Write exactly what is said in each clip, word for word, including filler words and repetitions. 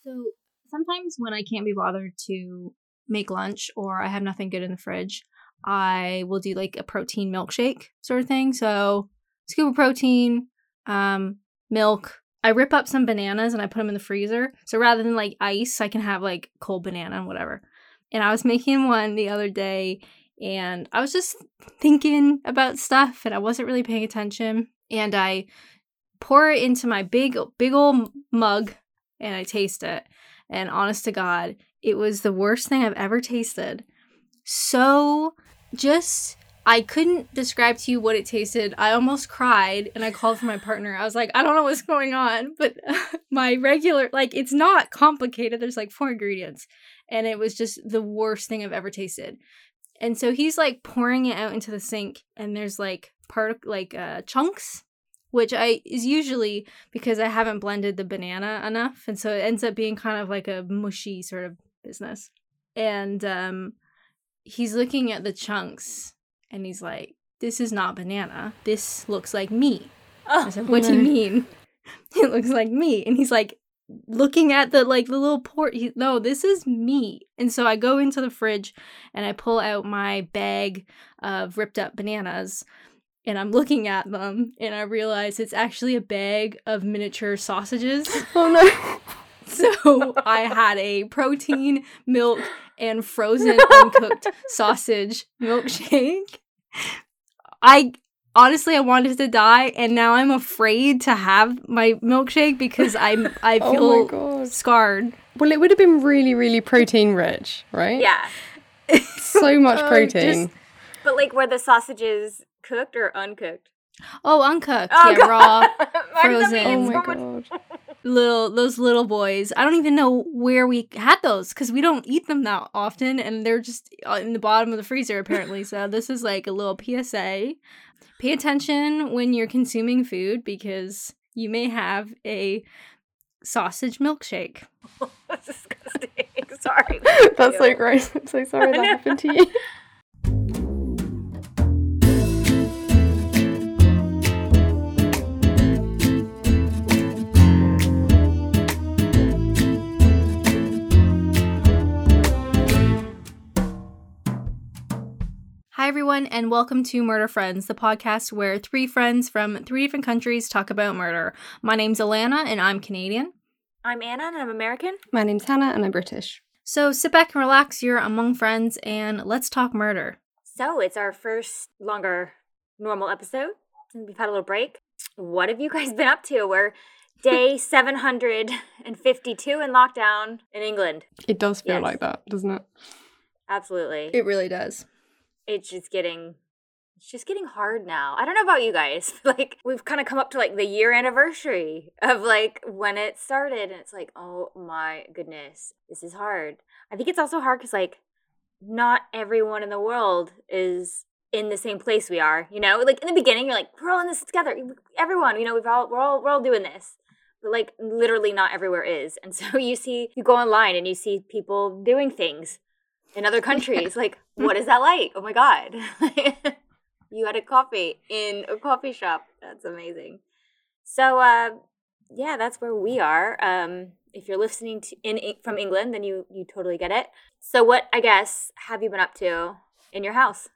So sometimes when I can't be bothered to make lunch or I have nothing good in the fridge, I will do like a protein milkshake sort of thing. So scoop of protein, um, milk. I rip up some bananas and I put them in the freezer. So rather than like ice, I can have like cold banana and whatever. And I was making one the other day and I was just thinking about stuff and I wasn't really paying attention. And I pour it into my big, big old mug and I taste it. And honest to God, it was the worst thing I've ever tasted. So just, I couldn't describe to you what it tasted. I almost cried and I called for my partner. I was like, I don't know what's going on, but my regular, like, it's not complicated. There's like four ingredients. And it was just the worst thing I've ever tasted. And so he's like pouring it out into the sink and there's like part like uh, chunks, which I is usually because I haven't blended the banana enough. And so it ends up being kind of like a mushy sort of business. And um, he's looking at the chunks and he's like, this is not banana. This looks like meat. Oh, I said, what no. do you mean? It looks like meat. And he's like, looking at the like the little port, he, no, this is meat. And so I go into the fridge and I pull out my bag of ripped up bananas and I'm looking at them and I realize it's actually a bag of miniature sausages. Oh no. So I had a protein, milk, and frozen uncooked sausage milkshake. I Honestly, I wanted to die, and now I'm afraid to have my milkshake because I'm I feel oh scarred. Well, it would have been really, really protein rich, right? Yeah. So much protein. Just, but like, were the sausages cooked or uncooked? Oh, uncooked. Oh, yeah, God. raw, Why frozen. Oh so my much- god. Little those little boys. I don't even know where we had those because we don't eat them that often, and they're just in the bottom of the freezer apparently. So this is like a little P S A. Pay attention when you're consuming food because you may have a sausage milkshake. That's disgusting. Sorry. That's so gross. I'm so sorry that happened to you. Hi, everyone, and welcome to Murder Friends, the podcast where three friends from three different countries talk about murder. My name's Alana, and I'm Canadian. I'm Anna, and I'm American. My name's Hannah, and I'm British. So sit back and relax, you're among friends, and let's talk murder. So it's our first longer normal episode, and we've had a little break. What have you guys been up to? We're day seven hundred fifty-two in lockdown in England. It does feel Yes. like that, doesn't it? Absolutely. It really does. It's just getting it's just getting hard now. I don't know about you guys. Like, we've kind of come up to like the year anniversary of like when it started and it's like, oh my goodness, this is hard. I think it's also hard because like not everyone in the world is in the same place we are, you know? Like in the beginning you're like, we're all in this together. Everyone, you know, we've all we're all we're all doing this. But like literally not everywhere is. And so you see you go online and you see people doing things in other countries. Like, what is that like? Oh my God. You had a coffee in a coffee shop. That's amazing. So, uh, yeah, that's where we are. Um, if you're listening to in from England, then you, you totally get it. So what, I guess, have you been up to in your house?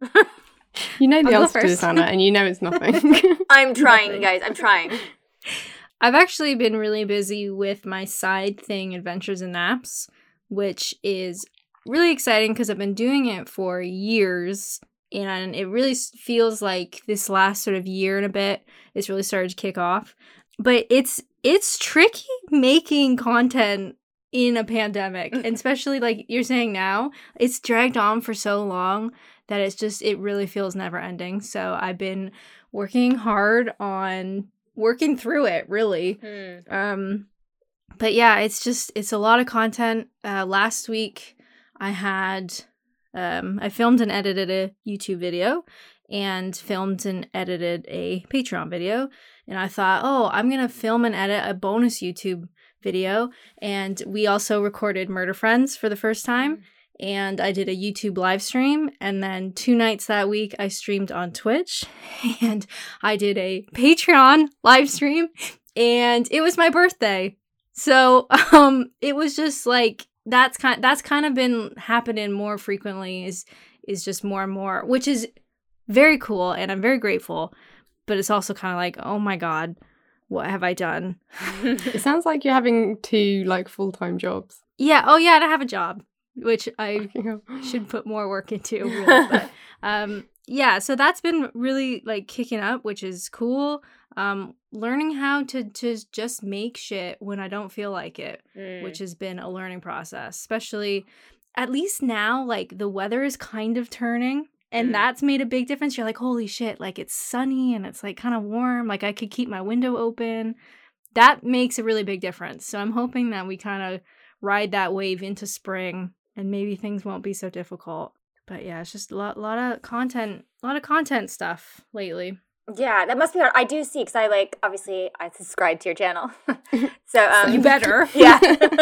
You know the I'll go answer to this, first. Anna, and you know it's nothing. I'm trying, Nothing. guys. I'm trying. I've actually been really busy with my side thing, Adventures in Naps, which is really exciting because I've been doing it for years. And it really feels like this last sort of year and a bit, it's really started to kick off. But it's it's tricky making content in a pandemic. And especially like you're saying now, it's dragged on for so long that it's just, it really feels never ending. So I've been working hard on working through it, really. Hmm. Um, but yeah, it's just, it's a lot of content. Uh, last week I had... Um, I filmed and edited a YouTube video and filmed and edited a Patreon video. And I thought, oh, I'm going to film and edit a bonus YouTube video. And we also recorded Murder Friends for the first time. And I did a YouTube live stream. And then two nights that week, I streamed on Twitch. And I did a Patreon live stream. And it was my birthday. So um, it was just like that's kind that's kind of been happening more frequently. Is is just more and more, which is very cool, and I'm very grateful. But it's also kind of like, oh my god, what have I done? It sounds like you're having two like full-time jobs. Yeah. Oh yeah, I have a job, which I should put more work into. Really. But um, yeah, so that's been really like kicking up, which is cool. Um, learning how to to just make shit when I don't feel like it, Mm. which has been a learning process. Especially, at least now, like the weather is kind of turning. And Mm. that's made a big difference. You're like, holy shit, like it's sunny and it's like kind of warm. Like I could keep my window open. That makes a really big difference. So I'm hoping that we kind of ride that wave into spring and maybe things won't be so difficult. But yeah, it's just a lot, lot of content, a lot of content stuff lately. Yeah, that must be hard. I do see, because I like, obviously, I subscribe to your channel. so, um, You better. yeah.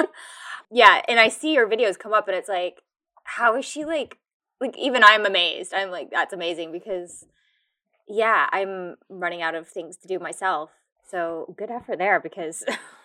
Yeah, and I see your videos come up and it's like, how is she like, like even I'm amazed. I'm like, that's amazing because, yeah, I'm running out of things to do myself. So good effort there because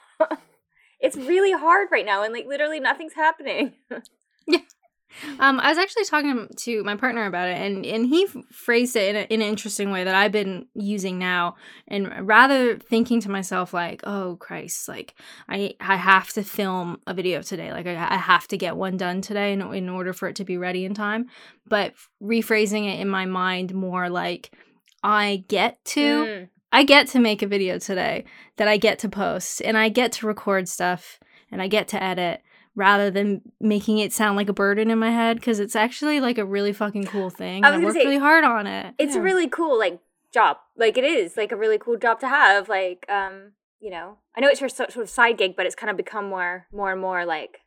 it's really hard right now and like literally nothing's happening. Yeah. Um, I was actually talking to my partner about it, and, and he f- phrased it in, a, in an interesting way that I've been using now. And rather thinking to myself, like, oh, Christ, like, I I have to film a video today. Like, I, I have to get one done today in, in order for it to be ready in time. But rephrasing it in my mind more like, I get to, Mm. I get to make a video today that I get to post, and I get to record stuff, and I get to edit, rather than making it sound like a burden in my head, because it's actually like a really fucking cool thing. I And was I gonna worked say, really hard on it. It's Yeah. a really cool like job. Like it is like a really cool job to have. Like, um, you know, I know it's your so- sort of side gig, but it's kind of become more, more and more like,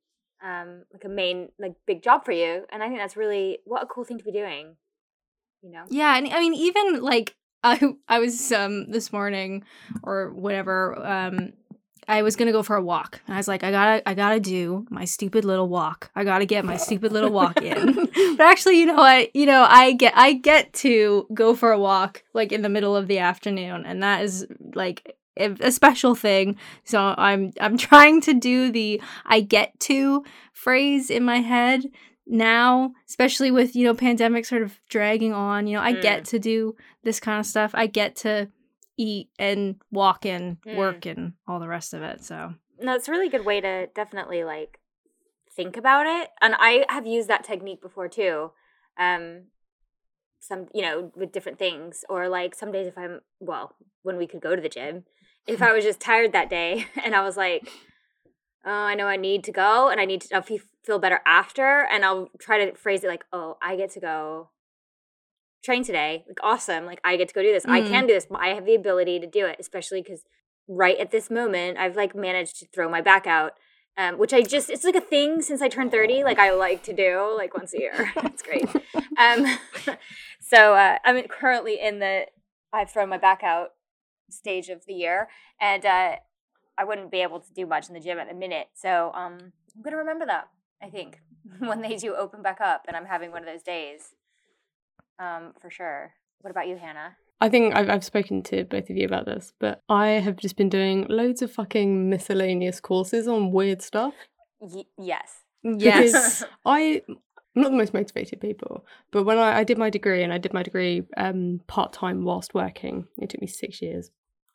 um, like a main, like big job for you. And I think that's really what a cool thing to be doing. You know. Yeah, and I mean, even like I, I was um this morning or whatever. Um, I was gonna go for a walk. And I was like, I gotta, I gotta do my stupid little walk. I gotta get my stupid little walk in. But actually, you know what? You know, I get, I get to go for a walk like in the middle of the afternoon, and that is like a, a special thing. So I'm, I'm trying to do the "I get to" phrase in my head now, especially with, you know, pandemic sort of dragging on. You know, I Mm. get to do this kind of stuff. I get to eat and walk and Mm. work and all the rest of it. So No, it's a really good way to definitely like think about it. And I have used that technique before too. Um, some, you know, with different things, or like some days if I'm, well, when we could go to the gym, if I was just tired that day and I was like, oh, I know I need to go and I need to I'll fe- feel better after. And I'll try to phrase it like, oh, I get to go train today. Like, awesome. Like, I get to go do this. I Mm. can do this. I have the ability to do it, especially because right at this moment, I've like managed to throw my back out, um, which I just, it's like a thing since I turned thirty. Like, I like to do like once a year. It's great. Um, so uh, I'm currently in the I've thrown my back out stage of the year. And uh, I wouldn't be able to do much in the gym at the minute. So um, I'm going to remember that, I think, when they do open back up and I'm having one of those days. Um, for sure. What about you, Hannah? I think I've, I've spoken to both of you about this, but I have just been doing loads of fucking miscellaneous courses on weird stuff. Y- yes. yes. I, I'm not the most motivated people, but when I, I did my degree, and I did my degree um, part-time whilst working, it took me six years.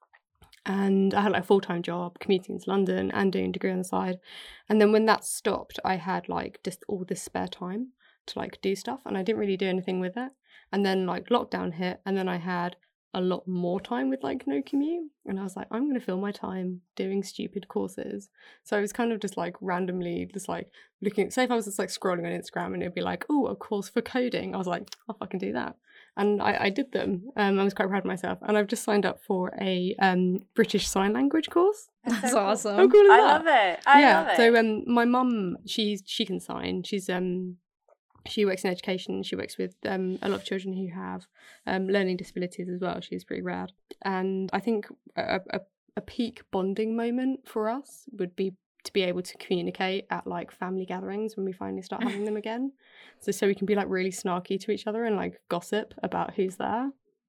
And I had like a full-time job, commuting into London and doing a degree on the side. And then when that stopped, I had like just all this spare time to like do stuff, and I didn't really do anything with it. And then like lockdown hit, and then I had a lot more time with like no commute, and I was like, I'm gonna fill my time doing stupid courses. So I was kind of just like randomly just like looking, say if I was just like scrolling on Instagram and it'd be like, oh, a course for coding, I was like, I'll fucking do that. And I, I did them. Um, I was quite proud of myself, and I've just signed up for a um British Sign Language course. That's so cool. awesome. How cool is I that? love it. I yeah. love it. So um, my mum, she's she can sign. She's um. She works in education. She works with um, a lot of children who have um, learning disabilities as well. She's pretty rad. And I think a, a, a peak bonding moment for us would be to be able to communicate at like family gatherings when we finally start having them again. So so we can be like really snarky to each other and like gossip about who's there.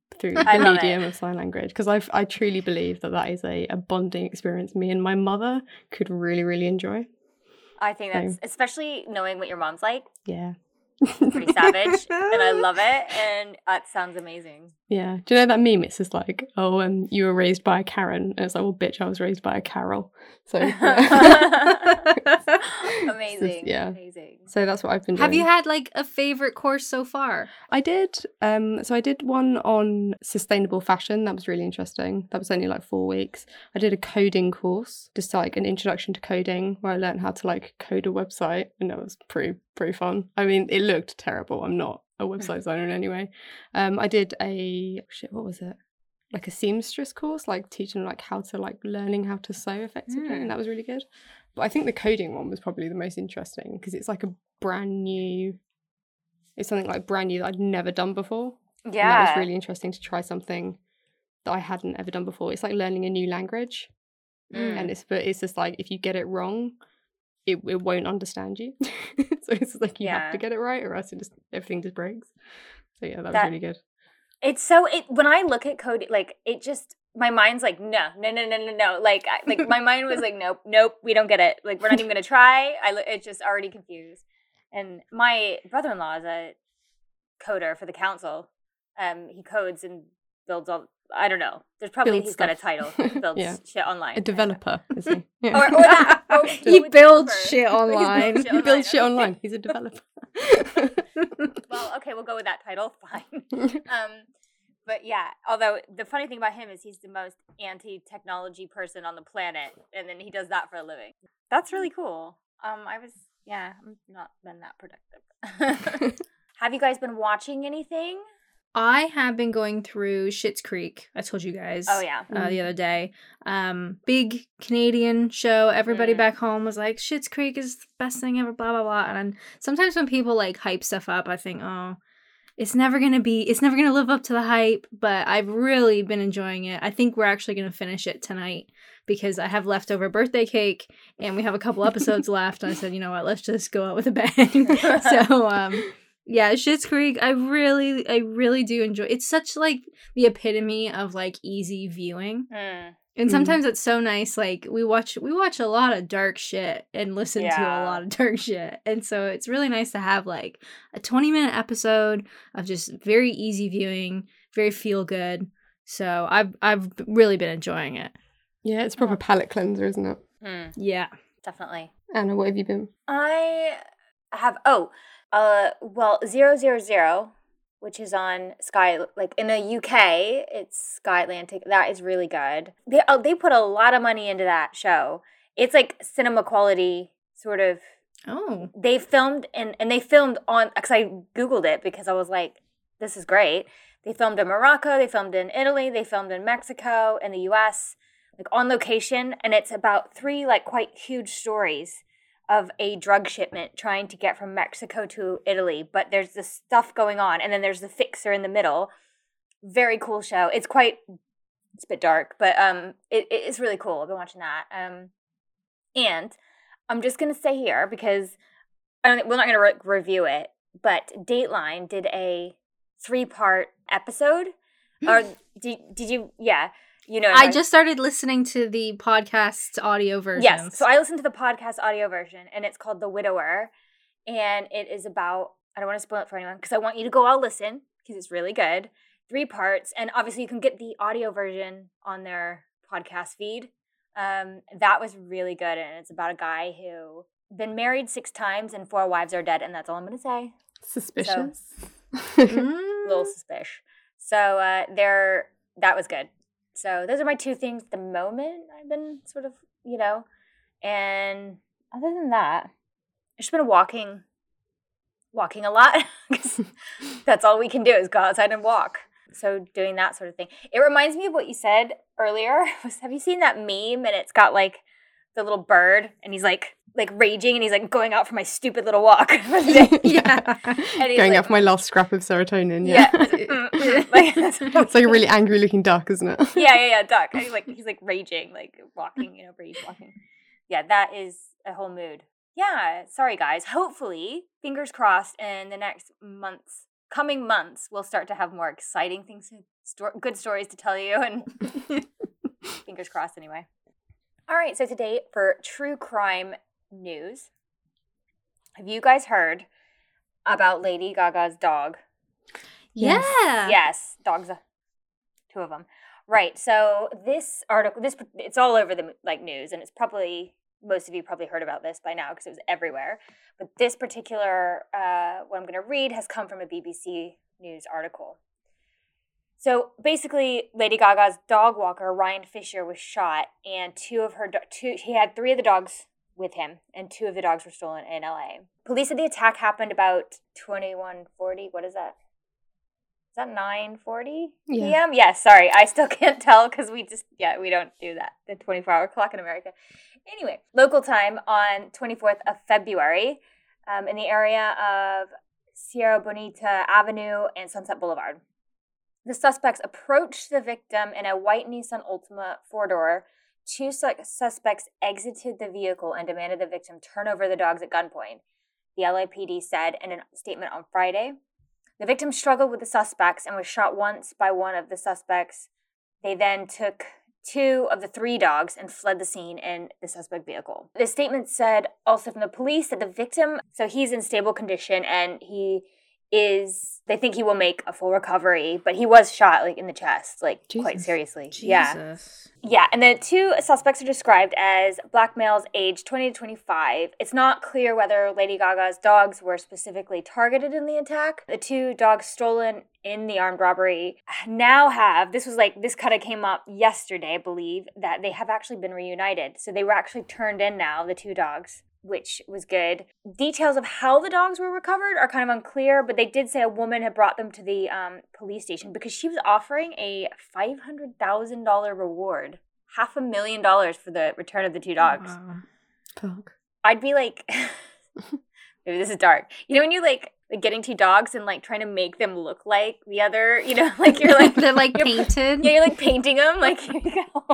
through I the love medium it. of sign language, because I I truly believe that that is a, a bonding experience me and my mother could really, really enjoy. I think So- that's, especially knowing what your mom's like, Yeah. pretty savage, and I love it, and that sounds amazing. Yeah. Do you know that meme? It's just like, oh, um, you were raised by a Karen. And it's like, well, bitch, I was raised by a Carol. So, yeah. Amazing. It's just- yeah. Amazing. So that's what I've been doing. Have you had like a favorite course so far? I did. Um, so I did one on sustainable fashion. That was really interesting. That was only like four weeks. I did a coding course, just like an introduction to coding, where I learned how to like code a website, and that was pretty pretty fun. I mean, it looked terrible. I'm not a website designer in any way. Um, I did a shit. What was it? Like a seamstress course, like teaching like how to like learning how to sew effectively, Mm. and that was really good. But I think the coding one was probably the most interesting because it's like a brand new. It's something like brand new that I'd never done before. Yeah. And that was really interesting to try something that I hadn't ever done before. It's like learning a new language, Mm. and it's but it's just like if you get it wrong, it it won't understand you. So it's like you Yeah. have to get it right, or else it just everything just breaks. So yeah, that was That- really good. It's so it when I look at code, like it just my mind's like no no no no no no like I, like my mind was like nope nope we don't get it, like we're not even gonna try. I lo- it's just already confused. And my brother-in-law is a coder for the council. Um, he codes and builds all. I don't know. There's probably Builds he's got a stuff. title. He builds Yeah. shit online. A developer, is he? Yeah. Or, or that. Or He with builds developer. shit online. He builds shit he builds shit okay. online. He's a developer. Well, okay, we'll go with that title. Fine. Um, but yeah, although the funny thing about him is he's the most anti-technology person on the planet, and then he does that for a living. That's really cool. Um, I was, yeah, I'm not been that productive. Have you guys been watching anything? I have been going through Schitt's Creek. I told you guys. Oh yeah. Uh, the other day. Um, big Canadian show. Everybody Mm. back home was like, Schitt's Creek is the best thing ever, blah, blah, blah. And sometimes when people like hype stuff up, I think, oh, it's never going to be, it's never going to live up to the hype. But I've really been enjoying it. I think we're actually going to finish it tonight because I have leftover birthday cake and we have a couple episodes left. And I said, you know what, let's just go out with a bang. So, um, yeah, Schitt's Creek, I really, I really do enjoy. It's such like the epitome of like easy viewing, Mm. and Mm. sometimes it's so nice. Like we watch, we watch a lot of dark shit and listen to Yeah. a lot of dark shit, and so it's really nice to have like a twenty minute episode of just very easy viewing, very feel good. So I've I've really been enjoying it. Yeah, it's a proper palate cleanser, isn't it? Mm. Yeah. Definitely. Anna, what have you been? I have oh, uh well, zero zero zero, which is on Sky, like in the U K, it's Sky Atlantic. That is really good. They oh, they put a lot of money into that show. It's like cinema quality sort of. Oh. They filmed and and they filmed on because I googled it because I was like, this is great. They filmed in Morocco, they filmed in Italy, they filmed in Mexico, in the U S, like on location, and it's about three like quite huge stories of a drug shipment trying to get from Mexico to Italy, but there's this stuff going on, and then there's the fixer in the middle. Very cool show. It's quite, it's a bit dark, but um, it, it's really cool. I've been watching that. Um, and I'm just gonna say here because I don't. We're not gonna re- review it, but Dateline did a three-part episode. Or did did you? Yeah, you know. I just started listening to the podcast audio version. Yes. So I listened to the podcast audio version, and it's called The Widower, and it is about. I don't want to spoil it for anyone because I want you to go all listen because it's really good. Three parts, and obviously you can get the audio version on their podcast feed. Um, that was really good, and it's about a guy who been married six times and four wives are dead, and that's all I'm going to say. Suspicious. Mm. Little suspicious. So uh, there, that was good. So those are my two things at the moment. I've been sort of, you know, and other than that, I've just been walking, walking a lot. 'Cause that's all we can do is go outside and walk. So doing that sort of thing. It reminds me of what you said earlier. Was, have you seen that meme? And it's got like the little bird, and he's like like raging, and he's like going out for my stupid little walk. Yeah. And he's Going like, out for my last scrap of serotonin. Yeah. Yeah. Like, that's what It's like a really angry looking duck, isn't it? yeah, yeah, yeah, duck. And he's like he's like raging, like walking, you know, rage walking. Yeah, that is a whole mood. Yeah, sorry guys. Hopefully, fingers crossed, in the next months coming months, we'll start to have more exciting things, sto- good stories to tell you, and fingers crossed anyway. All right, so today for true crime news, have you guys heard about Lady Gaga's dog? Yeah. Yes, dogs, two of them. Right, so this article, this it's all over the like news, and it's probably, most of you probably heard about this by now because it was everywhere. But this particular, uh, what I'm going to read has come from a B B C News article. So basically, Lady Gaga's dog walker, Ryan Fisher, was shot, and two of her, do- two, he had three of the dogs with him, and two of the dogs were stolen in L A. Police said the attack happened about twenty-one forty. What is that? Is that nine forty Yeah. p m? Yes, sorry. I still can't tell because we just, yeah, we don't do that. The twenty-four hour clock in America. Anyway, local time on twenty-fourth of February um, in the area of Sierra Bonita Avenue and Sunset Boulevard. The suspects approached the victim in a white Nissan Altima four-door. Two su- suspects exited the vehicle and demanded the victim turn over the dogs at gunpoint, the L A P D said in a statement on Friday. The victim struggled with the suspects and was shot once by one of the suspects. They then took two of the three dogs and fled the scene in the suspect vehicle. The statement said also from the police that the victim, so he's in stable condition and he is, they think he will make a full recovery, but he was shot like in the chest, like Jesus. quite seriously. Jesus. Yeah. Yeah, and the two suspects are described as black males aged twenty to twenty-five. It's not clear whether Lady Gaga's dogs were specifically targeted in the attack. The two dogs stolen in the armed robbery now have, this was like, this kind of came up yesterday, I believe, that they have actually been reunited. So they were actually turned in now, the two dogs, which was good. Details of how the dogs were recovered are kind of unclear, but they did say a woman had brought them to the um, police station because she was offering a five hundred thousand dollars reward, half a million dollars for the return of the two dogs. Wow. Fuck. I'd be like, maybe this is dark. You know when you like, like getting two dogs and like trying to make them look like the other, you know, like you're like, They're like you're- painted. yeah, you're like painting them. Like, here you go.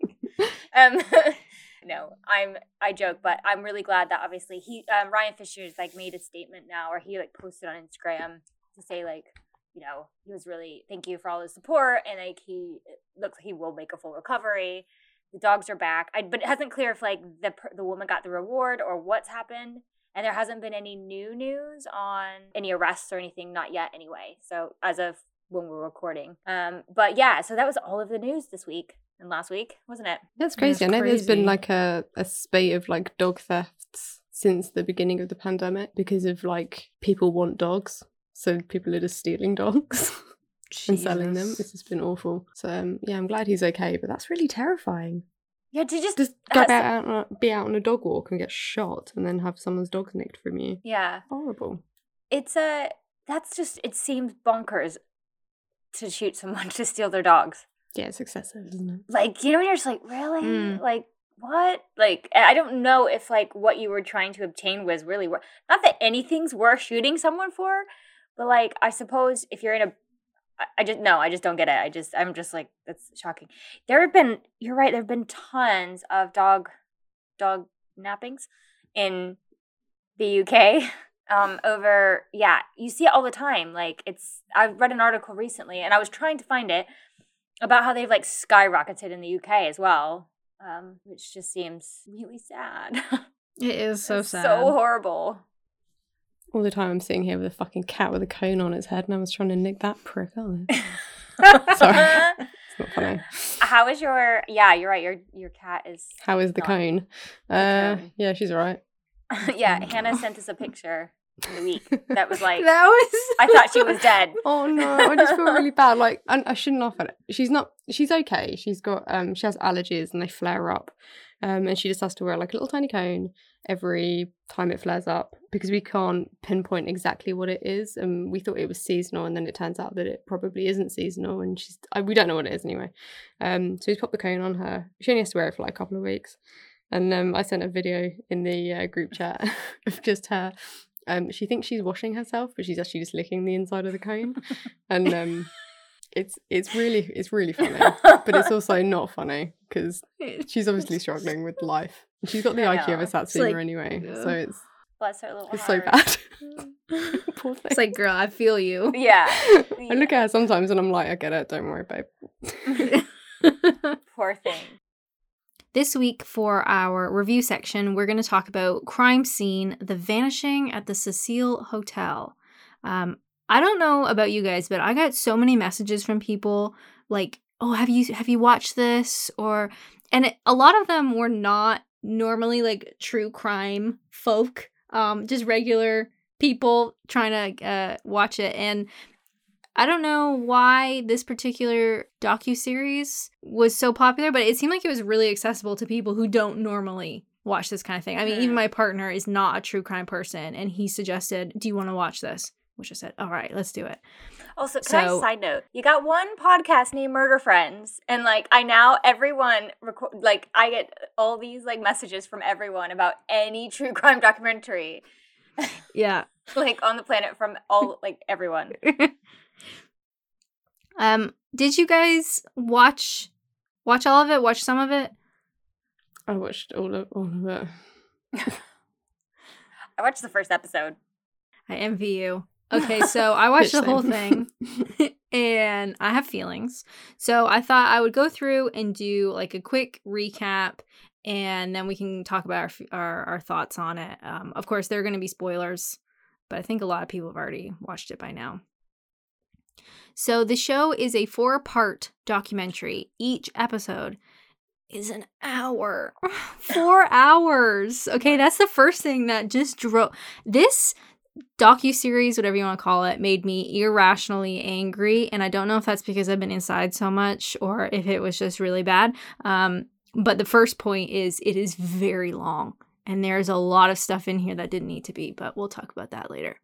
um, no, I'm, I joke, but I'm really glad that obviously he, um, Ryan Fisher's like made a statement now, or he like posted on Instagram to say like, you know, he was really, thank you for all the support. And like, he it looks like he will make a full recovery. The dogs are back. I, but it hasn't clear if like the, the woman got the reward or what's happened. And there hasn't been any new news on any arrests or anything, not yet anyway. So as of when we're recording. Um, but yeah, so that was all of the news this week and last week, wasn't it? That's crazy. That's I know there's been crazy. like a, a spate of like dog thefts since the beginning of the pandemic because of like people want dogs. So people are just stealing dogs and selling them. Jesus. It's just been awful. So um, yeah, I'm glad he's okay, but that's really terrifying. Yeah, to just, Just go has- out, on a, be out on a dog walk and get shot and then have someone's dog nicked from you. yeah. Horrible. It's a, that's just, it seems bonkers to shoot someone to steal their dogs. Yeah, it's excessive, isn't it? Like, you know, you're just like, really? Mm. Like, what? Like, I don't know if like what you were trying to obtain was really worth, not that anything's worth shooting someone for, but like, I suppose if you're in a, I- I just, no, I just don't get it. I just, I'm just like, that's shocking. There have been, you're right, there have been tons of dog, dog nappings in the U K. Um, over, yeah, you see it all the time. Like, it's, I read an article recently and I was trying to find it about how they've like skyrocketed in the U K as well, um, which just seems really sad. It is so It's sad. so horrible. All the time I'm sitting here with a fucking cat with a cone on its head and I was trying to nick that prick out. Sorry. It's not funny. How is your? Yeah, you're right. Your your cat is. How is the Not- cone? Uh, cone. yeah, she's alright. Yeah, Hannah sent us a picture in the week that was like, That was. I thought she was dead. Oh no, I just feel really bad. Like, I, I shouldn't laugh at it. She's not. She's okay. She's got. Um, she has allergies and they flare up. Um, and she just has to wear like a little tiny cone every time it flares up because we can't pinpoint exactly what it is. And we thought it was seasonal, and then it turns out that it probably isn't seasonal. And she's. I, we don't know what it is anyway. Um, so we popped the cone on her. She only has to wear it for like a couple of weeks. And um, I sent a video in the uh, group chat of just her. Um, she thinks she's washing herself, but she's actually just licking the inside of the cone, and um, it's it's really it's really funny, but it's also not funny because she's obviously struggling with life. She's got the I I Q of a know. Satsuma like, anyway, yeah. so it's Bless her little It's heart. so bad. Poor thing. It's like, girl, I feel you. Yeah. I look at her sometimes and I'm like, I get it. Don't worry, babe. Poor thing. This week for our review section, we're going to talk about Crime Scene, The Vanishing at the Cecil Hotel. Um, I don't know about you guys, but I got so many messages from people like, oh, have you have you watched this? Or, and it, a lot of them were not normally like true crime folk, um, just regular people trying to uh, watch it. And I don't know why this particular docuseries was so popular, but it seemed like it was really accessible to people who don't normally watch this kind of thing. I mean, Mm. even my partner is not a true crime person, and he suggested, do you want to watch this? Which I said, all right, let's do it. Also, can So- I side note? You got one podcast named Murder Friends, and like I now everyone record like I get all these like messages from everyone about any true crime documentary Yeah. like on the planet from all like everyone. um, did you guys watch watch all of it? Watch some of it? I watched all of, all of it. I watched the first episode. I envy you. Okay, so I watched the Bitch, whole same. thing and I have feelings. So I thought I would go through and do like a quick recap and then we can talk about our f- our, our thoughts on it. Um, of course, there are going to be spoilers, but I think a lot of people have already watched it by now. So the show is a four-part documentary. Each episode is an hour. Four hours. Okay, that's the first thing that just drove... This docuseries, whatever you want to call it, made me irrationally angry. And I don't know if that's because I've been inside so much or if it was just really bad. Um, but the first point is it is very long. And there's a lot of stuff in here that didn't need to be, but we'll talk about that later.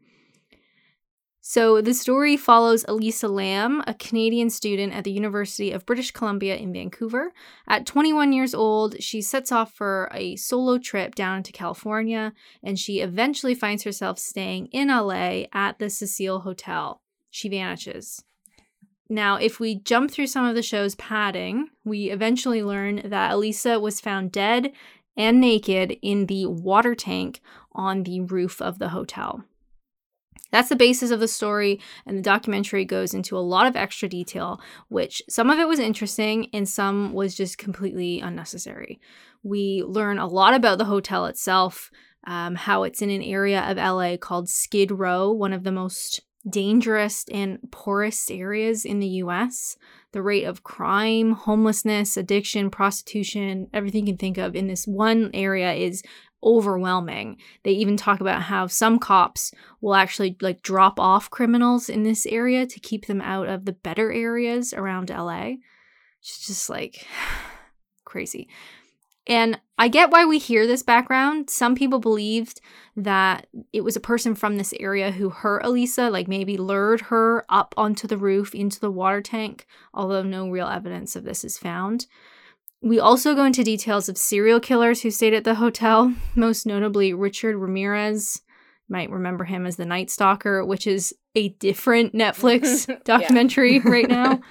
So the story follows Elisa Lam, a Canadian student at the University of British Columbia in Vancouver. At twenty-one years old, she sets off for a solo trip down to California, and she eventually finds herself staying in L A at the Cecil Hotel. She vanishes. Now, if we jump through some of the show's padding, we eventually learn that Elisa was found dead and naked in the water tank on the roof of the hotel. That's the basis of the story, and the documentary goes into a lot of extra detail, which some of it was interesting and some was just completely unnecessary. We learn a lot about the hotel itself, um, how it's in an area of L A called Skid Row, one of the most dangerous and poorest areas in the U S. The rate of crime, homelessness, addiction, prostitution, everything you can think of in this one area is overwhelming. They even talk about how some cops will actually like drop off criminals in this area to keep them out of the better areas around L A. It's just like crazy. And I get why we hear this background. Some people believed that it was a person from this area who hurt Elisa, like maybe lured her up onto the roof into the water tank, although no real evidence of this is found. We also go into details of serial killers who stayed at the hotel, most notably Richard Ramirez. You might remember him as the Night Stalker, which is a different Netflix documentary right now.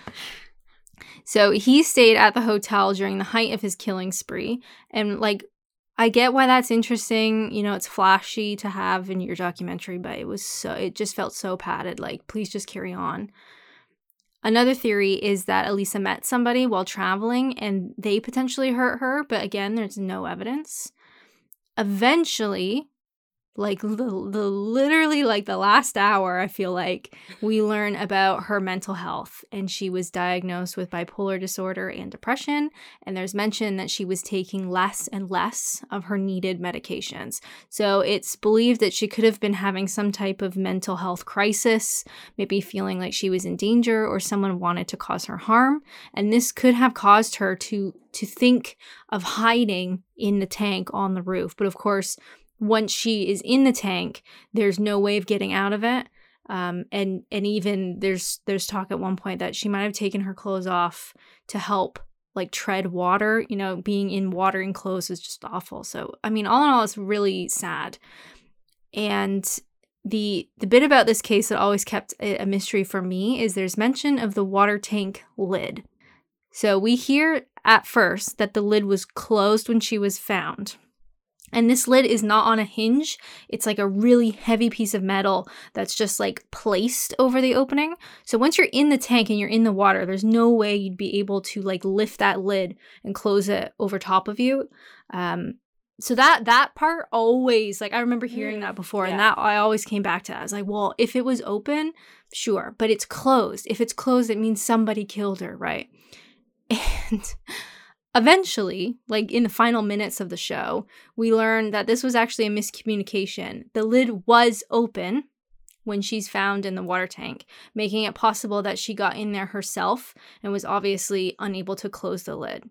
So he stayed at the hotel during the height of his killing spree. And like, I get why that's interesting. You know, it's flashy to have in your documentary, but it was so, it just felt so padded. Like, please just carry on. Another theory is that Elisa met somebody while traveling and they potentially hurt her, but again, there's no evidence. Eventually, like the, the literally like the last hour, I feel like, we learn about her mental health, and she was diagnosed with bipolar disorder and depression, and there's mention that she was taking less and less of her needed medications. So it's believed that she could have been having some type of mental health crisis, maybe feeling like she was in danger or someone wanted to cause her harm, and this could have caused her to to think of hiding in the tank on the roof. But of course, once she is in the tank, there's no way of getting out of it. Um, and and even there's there's talk at one point that she might have taken her clothes off to help like tread water. You know, being in water and clothes is just awful. So, I mean, all in all, it's really sad. And the the bit about this case that always kept it a mystery for me is there's mention of the water tank lid. So we hear at first that the lid was closed when she was found. And this lid is not on a hinge. It's like a really heavy piece of metal that's just like placed over the opening. So once you're in the tank and you're in the water, there's no way you'd be able to like lift that lid and close it over top of you. Um, so that that part always, like I remember hearing that before, yeah. and that I always came back to that. I was like, well, if it was open, sure, but it's closed. If it's closed, it means somebody killed her, right? And eventually, like in the final minutes of the show, we learned that this was actually a miscommunication. The lid was open when she's found in the water tank, making it possible that she got in there herself and was obviously unable to close the lid.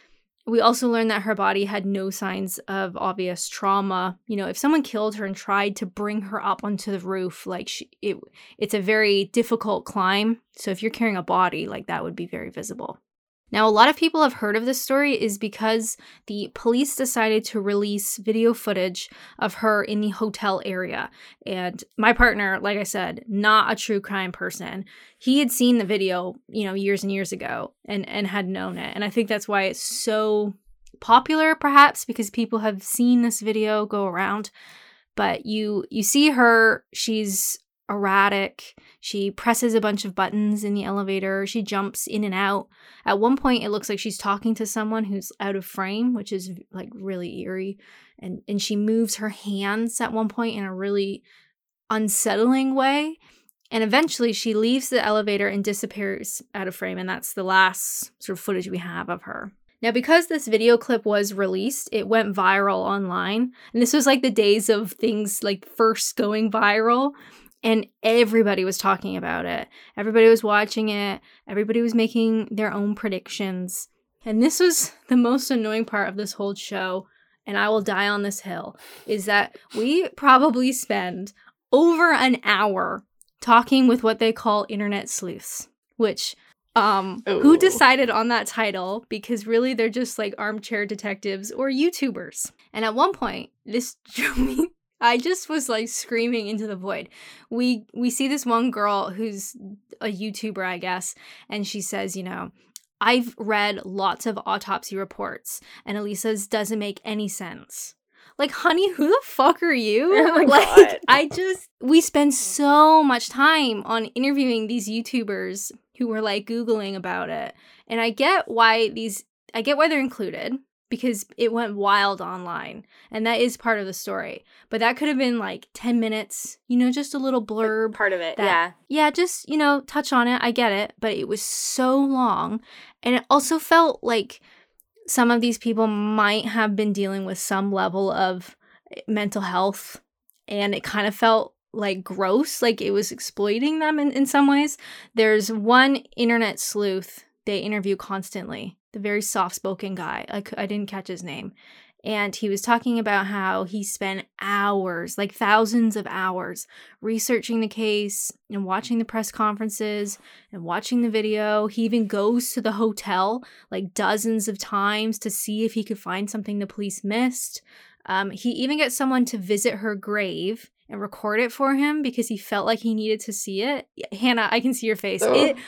We also learned that her body had no signs of obvious trauma. You know, if someone killed her and tried to bring her up onto the roof, like she, it, it's a very difficult climb. So if you're carrying a body, like that would be very visible. Now, a lot of people have heard of this story is because the police decided to release video footage of her in the hotel area. And my partner, like I said, not a true crime person. He had seen the video, you know, years and years ago and, and had known it. And I think that's why it's so popular, perhaps, because people have seen this video go around. But you you see her, she's erratic. She presses a bunch of buttons in the elevator. She jumps in and out. At one point, it looks like she's talking to someone who's out of frame, which is like really eerie. And and she moves her hands at one point in a really unsettling way. And eventually, she leaves the elevator and disappears out of frame. And that's the last sort of footage we have of her. Now, because this video clip was released, it went viral online. And this was like the days of things like first going viral. And everybody was talking about it. Everybody was watching it. Everybody was making their own predictions. And this was the most annoying part of this whole show, and I will die on this hill, is that we probably spend over an hour talking with what they call internet sleuths, which, um, Ooh. who decided on that title? Because really they're just like armchair detectives or YouTubers. And at one point, this drove me I just was like screaming into the void. We we see this one girl who's a YouTuber, I guess, and she says, you know, I've read lots of autopsy reports, and Elisa's doesn't make any sense. Like, honey, who the fuck are you? Oh my like, God. I just, we spend so much time on interviewing these YouTubers who were like Googling about it. And I get why these, I get why they're included. Because it went wild online, and that is part of the story. But that could have been like ten minutes, you know, just a little blurb. Part of it, that, yeah. Yeah, just, you know, touch on it. I get it. But it was so long. And it also felt like some of these people might have been dealing with some level of mental health. And it kind of felt like gross, like it was exploiting them in, in some ways. There's one internet sleuth they interview constantly. The very soft-spoken guy. I, I didn't catch his name. And he was talking about how he spent hours, like thousands of hours, researching the case and watching the press conferences and watching the video. He even goes to the hotel like dozens of times to see if he could find something the police missed. Um, he even gets someone to visit her grave and record it for him because he felt like he needed to see it. Hannah, I can see your face. Oh. It,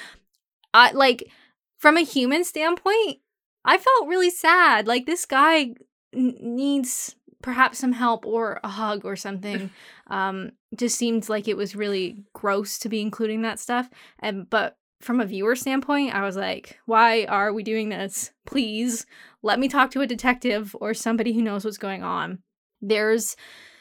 I like... From a human standpoint, I felt really sad. Like, this guy n- needs perhaps some help or a hug or something. Um, just seemed like it was really gross to be including that stuff. And but from a viewer standpoint, I was like, why are we doing this? Please let me talk to a detective or somebody who knows what's going on. There's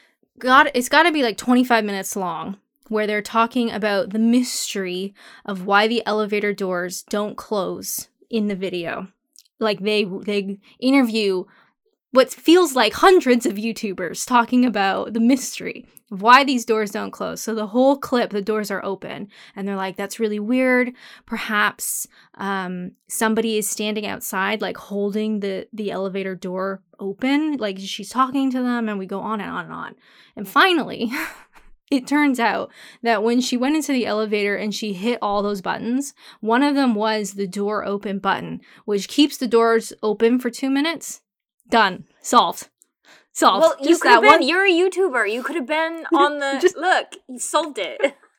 got it's got to be like twenty-five minutes long, where they're talking about the mystery of why the elevator doors don't close in the video. Like, they they interview what feels like hundreds of YouTubers talking about the mystery of why these doors don't close. So the whole clip, the doors are open, and they're like, that's really weird. Perhaps um, somebody is standing outside, like holding the, the elevator door open. Like, she's talking to them, and we go on and on and on. And finally... It turns out that when she went into the elevator and she hit all those buttons, one of them was the door open button, which keeps the doors open for two minutes. Done. Solved. Solved. Well, Just you could have been, one... you're a YouTuber. You could have been on the, Just... look, you solved it.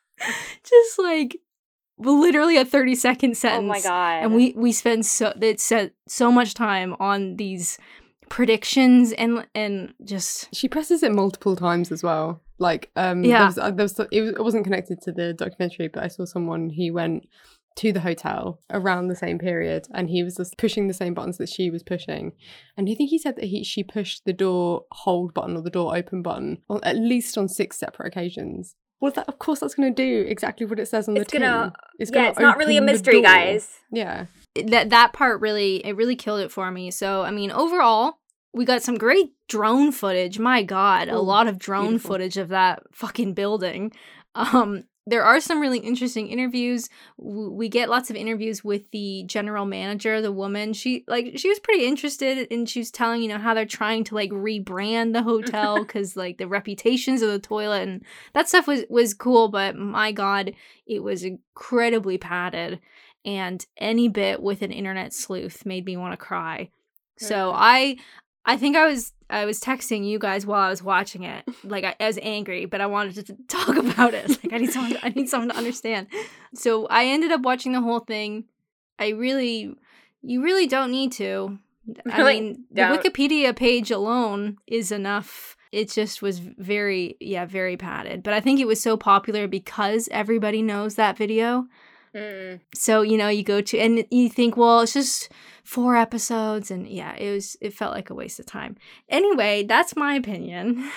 Just like literally a thirty second sentence. Oh my God. And we, we spend so, it said so much time on these predictions and and just She presses it multiple times as well. Like, um, Yeah. there was, uh, there was, it, was, it wasn't connected to the documentary, but I saw someone who went to the hotel around the same period, and he was just pushing the same buttons that she was pushing. And I think he said that he she pushed the door hold button or the door open button on, at least on six separate occasions. Well, that, of course, that's going to do exactly what it says on It's the tin. gonna- It's yeah, gonna it's not really a open the mystery, door. guys. Yeah. that that part really it really killed it for me. So I mean, overall, we got some great drone footage. My God, a Ooh, lot of drone beautiful. footage of that fucking building. Um, there are some really interesting interviews. W- We get lots of interviews with the general manager, the woman. She like she was pretty interested, and she was telling you know how they're trying to like rebrand the hotel because like the reputations of the toilet and that stuff was was cool. But my God, it was incredibly padded, and any bit with an internet sleuth made me want to cry. So Mm. I I think I was I was texting you guys while I was watching it. Like I, I was angry, but I wanted to t- talk about it. Like I need someone to, I need someone to understand. So I ended up watching the whole thing. I really you really don't need to. I Really mean, don't. the Wikipedia page alone is enough. It just was very yeah, very padded. But I think it was so popular because everybody knows that video. Mm. So, you know, you go to and you think, well, it's just four episodes, and yeah, it was it felt like a waste of time. Anyway, that's my opinion.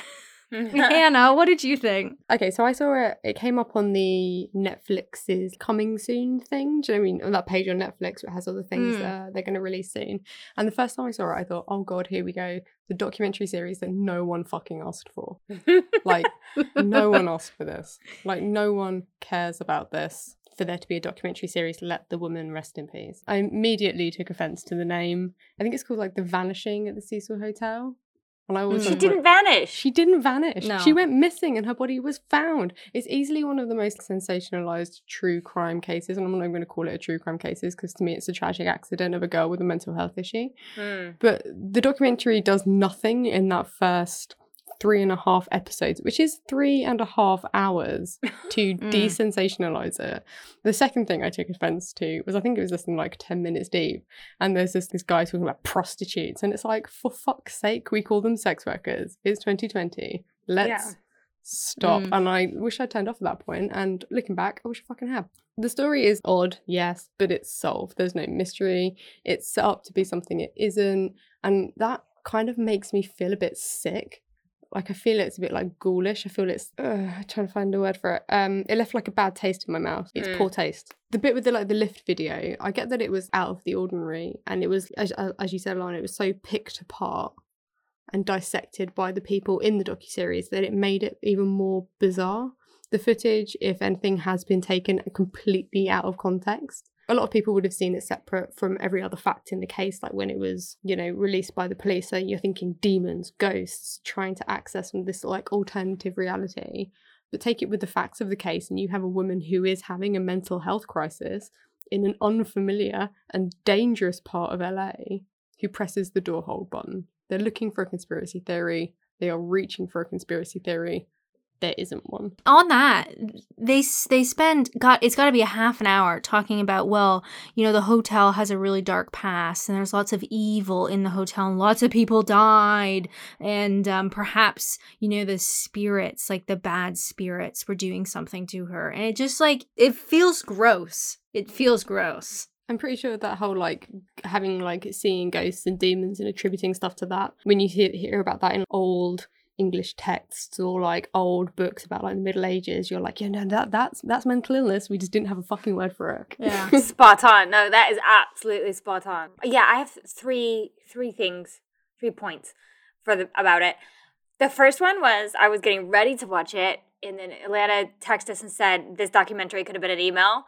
Hannah, what did you think? Okay, so I saw it. It came up on the Netflix's coming soon thing. Do you know what I mean? On that page on Netflix, it has all the things Mm. uh, they're going to release soon. And the first time I saw it, I thought, oh God, here we go. The documentary series that no one fucking asked for. Like, no one asked for this. Like, no one cares about this. For there to be a documentary series, Let the Woman Rest in Peace. I immediately took offence to the name. I think it's called like The Vanishing at the Cecil Hotel. And I was Mm. She like, didn't vanish. She didn't vanish. No. She went missing and her body was found. It's easily one of the most sensationalized true crime cases. And I'm not even going to call it a true crime cases because to me it's a tragic accident of a girl with a mental health issue. Mm. But the documentary does nothing in that first three and a half episodes, which is three and a half hours to Mm. desensationalize it. The second thing I took offense to was I think it was less than like ten minutes deep. And there's this, this guy talking about prostitutes. And it's like, for fuck's sake, we call them sex workers. It's twenty twenty. Let's Yeah. stop. Mm. And I wish I turned off at that point. And looking back, I wish I fucking had. The story is odd, yes, but it's solved. There's no mystery. It's set up to be something it isn't. And that kind of makes me feel a bit sick. Like, I feel it's a bit like ghoulish. I feel it's, uh, I'm trying to find a word for it. Um, it left like a bad taste in my mouth. It's Mm. poor taste. The bit with the like the lift video, I get that it was out of the ordinary, and it was, as, as you said, Lauren, it was so picked apart and dissected by the people in the docuseries that it made it even more bizarre. The footage, if anything, has been taken completely out of context. A lot of people would have seen it separate from every other fact in the case, like when it was, you know, released by the police. So you're thinking demons, ghosts, trying to access this like alternative reality. But take it with the facts of the case, and you have a woman who is having a mental health crisis in an unfamiliar and dangerous part of L A who presses the door hold button. They're looking for a conspiracy theory. They are reaching for a conspiracy theory. There isn't one. On that, they s- they spend got it's got to be a half an hour talking about, well, you know, the hotel has a really dark past and there's lots of evil in the hotel and lots of people died, and um, perhaps, you know, the spirits, like the bad spirits, were doing something to her, and it just like it feels gross. It feels gross. I'm pretty sure that whole like having like seeing ghosts and demons and attributing stuff to that, when you hear, hear about that in old English texts or like old books about like the Middle Ages, you're like, yeah, no, that that's that's mental illness. We just didn't have a fucking word for it. Yeah. Spot on. No, that is absolutely spot on. Yeah, I have three three things, three points for the about it. The first one was I was getting ready to watch it, and then Atlanta texted us and said this documentary could have been an email.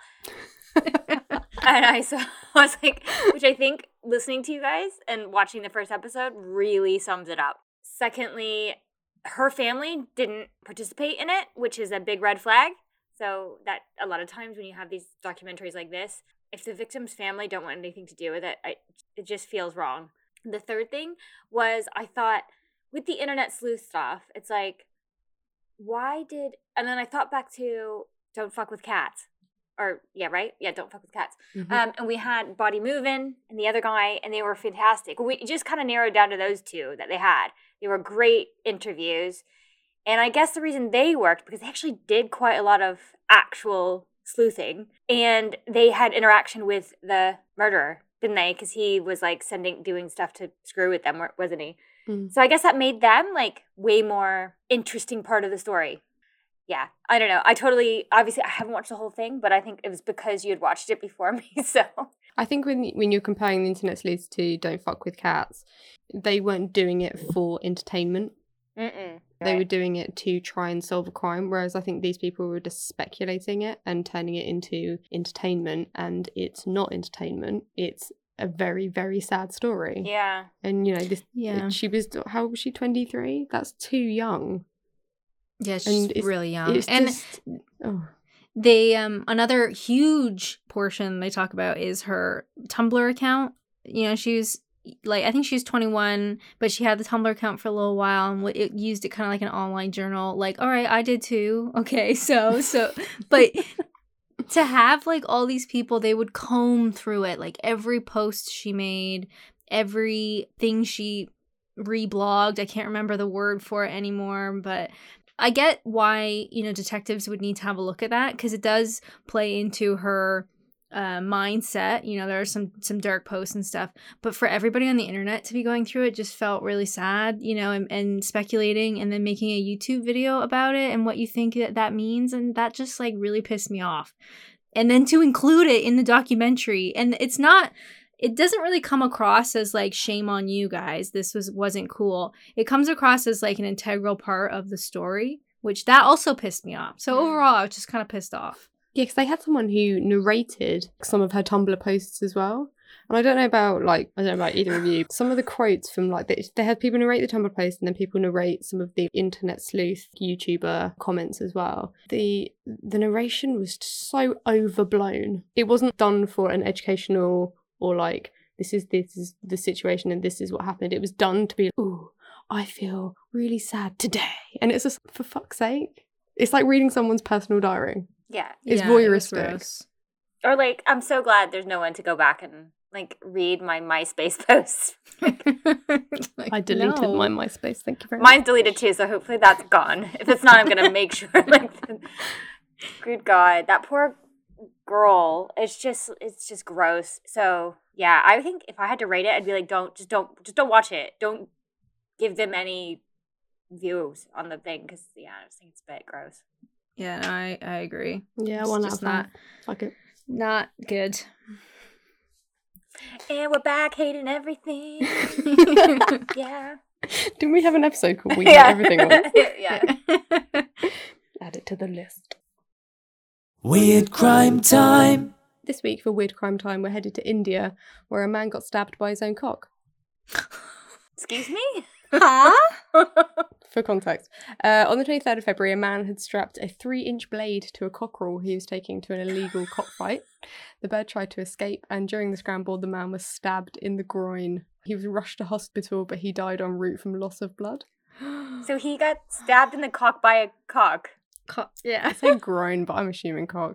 And I so I was like, which I think listening to you guys and watching the first episode really sums it up. Secondly, her family didn't participate in it, which is a big red flag. So that a lot of times when you have these documentaries like this, if the victim's family don't want anything to do with it, I, it just feels wrong. The third thing was I thought with the internet sleuth stuff, it's like, why did, and then I thought back to Don't Fuck with Cats. or yeah, right? Yeah, Don't Fuck with Cats. Mhm. Um, and we had Body Movin' and the other guy, and they were fantastic. We just kind of narrowed down to those two that they had. They were great interviews. And I guess the reason they worked, because they actually did quite a lot of actual sleuthing, and they had interaction with the murderer, didn't they? Because he was like sending, doing stuff to screw with them, wasn't he? Mm. So I guess that made them like way more interesting part of the story. Yeah, I don't know. I totally, obviously, I haven't watched the whole thing, but I think it was because you had watched it before me. So I think when when you're comparing the internet sleuths to Don't Fuck with Cats, they weren't doing it for entertainment. Mm-mm. They Right. were doing it to try and solve a crime, whereas I think these people were just speculating it and turning it into entertainment, and it's not entertainment. It's a very, very sad story. Yeah. And, you know, this Yeah. she was, how old was she, twenty-three? That's too young. Yeah, she's And it's- really young. It's and just, oh. they um another huge portion they talk about is her Tumblr account. You know, she was like, I think she was twenty-one, but she had the Tumblr account for a little while, and it used it kind of like an online journal. Like, all right, I did too. Okay, so so, but to have like all these people, they would comb through it, like every post she made, everything she reblogged. I can't remember the word for it anymore, but I get why, you know, detectives would need to have a look at that, because it does play into her uh, mindset. You know, there are some some dark posts and stuff, but for everybody on the internet to be going through it just felt really sad, you know, and, and speculating and then making a YouTube video about it and what you think that that means, and that just like really pissed me off. And then to include it in the documentary, and it's not, it doesn't really come across as like, shame on you guys, this was wasn't cool. It comes across as like an integral part of the story, which that also pissed me off. So overall, I was just kind of pissed off. Yeah, because they had someone who narrated some of her Tumblr posts as well. And I don't know about, like, I don't know about either of you. Some of the quotes from, like, they, they had people narrate the Tumblr post, and then people narrate some of the internet sleuth YouTuber comments as well. The the narration was so overblown. It wasn't done for an educational or, like, this is this is the situation and this is what happened. It was done to be, ooh, I feel really sad today. And it's just, for fuck's sake. It's like reading someone's personal diary. Yeah. It's Yeah, it was voyeuristic. gross. Or like, I'm so glad there's no one to go back and like read my MySpace posts. Like, I deleted no. my MySpace. Thank you very much. Mine's deleted too, so hopefully that's gone. If it's not, I'm gonna make sure. Like, good God, that poor girl. It's just, it's just gross. So yeah, I think if I had to rate it, I'd be like, don't, just don't, just don't watch it. Don't give them any views on the thing, because yeah, I just think it's a bit gross. Yeah, no, I, I agree. Yeah, It's one out just of five. not Fuck it. not good. And we're back hating everything. Yeah. Didn't we have an episode called We Yeah. Hate Everything once? Yeah. Add it to the list. Weird crime time. This week for Weird Crime Time, we're headed to India, where a man got stabbed by his own cock. Excuse me? Huh? For context, uh, on the twenty-third of February, a man had strapped a three-inch blade to a cockerel he was taking to an illegal cockfight. The bird tried to escape, and during the scramble, the man was stabbed in the groin. He was rushed to hospital, but he died en route from loss of blood. So he got stabbed in the cock by a cock. Co- yeah. I say groin, but I'm assuming cock.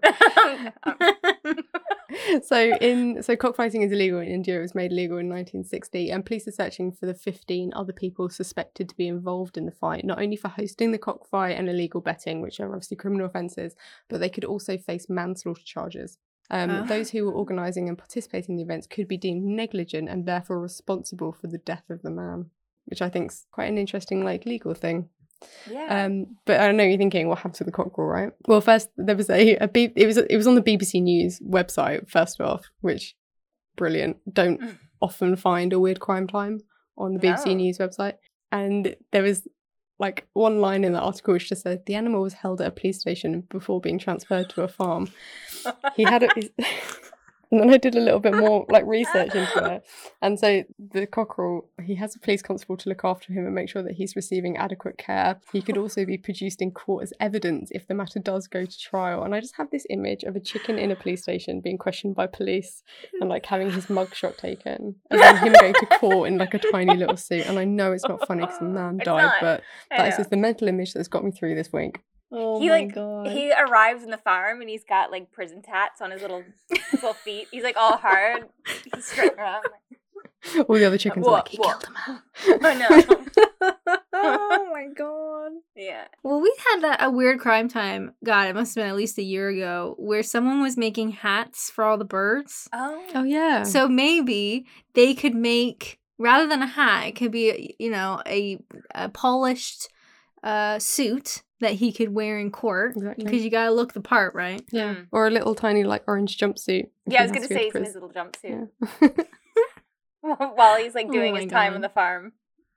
So in so cockfighting is illegal in India. It was made legal in nineteen sixty, and police are searching for the fifteen other people suspected to be involved in the fight, not only for hosting the cockfight and illegal betting, which are obviously criminal offences, but they could also face manslaughter charges. Um, Oh. Those who were organising and participating in the events could be deemed negligent and therefore responsible for the death of the man, which I think is quite an interesting, like, legal thing. Yeah. Um, but I know you're thinking, what happened to the cockerel, right? Well, first there was a, a B- it was it was on the B B C News website first off, which brilliant. Don't Mm. often find a Weird Crime Time on the B B C No. News website, and there was like one line in the article which just said the animal was held at a police station before being transferred to a farm. He had a. And then I did a little bit more like research into it. And so the cockerel, he has a police constable to look after him and make sure that he's receiving adequate care. He could also be produced in court as evidence if the matter does go to trial. And I just have this image of a chicken in a police station being questioned by police and like having his mugshot taken. And then him going to court in like a tiny little suit. And I know it's not funny because the man It's died, not. but I that is know. just the mental image that's got me through this week. Oh he my like god. he arrives in the farm and he's got like prison tats on his little his little feet. He's like all hard. He's strutting around. All the other chickens are Whoa, like, he whoa. killed him out. I know. Oh my god. Yeah. Well, we had a, a weird crime time. God, it must have been at least a year ago, where someone was making hats for all the birds. Oh. Oh, yeah. So maybe they could make, rather than a hat, it could be, you know, a, a polished uh, suit that he could wear in court. Exactly. Because you gotta look the part, right? Yeah. Mm. Or a little tiny, like, orange jumpsuit. if Yeah, I he was has gonna to go say to he's in his prison. little jumpsuit Yeah. while he's like Oh doing my his time God. on the farm.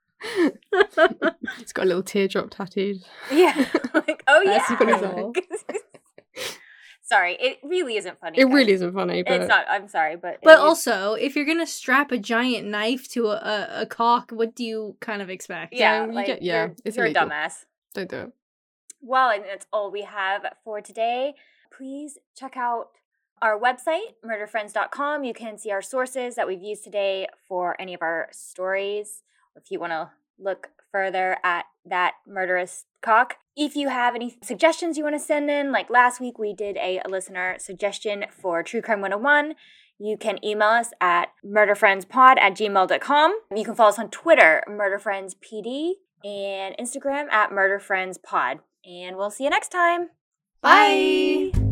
He's got a little teardrop tattooed. Yeah. Like, oh yeah. That's incredible. Sorry, it really isn't funny. It guys. really isn't funny, but It's not. I'm sorry, but it But is- also, if you're gonna strap a giant knife to a, a, a cock, what do you kind of expect? yeah, Yeah, you like get- yeah, you're, it's you're a illegal. dumbass. don't do it. Well, and that's all we have for today. Please check out our website, murder friends dot com. You can see our sources that we've used today for any of our stories. If you want to look further at that murderous cock. If you have any suggestions you want to send in, like last week we did a, a listener suggestion for True Crime one oh one, you can email us at murderfriendspod at gmail dot com. You can follow us on Twitter, murderfriendspd, and Instagram at murderfriendspod. And we'll see you next time. Bye. Bye.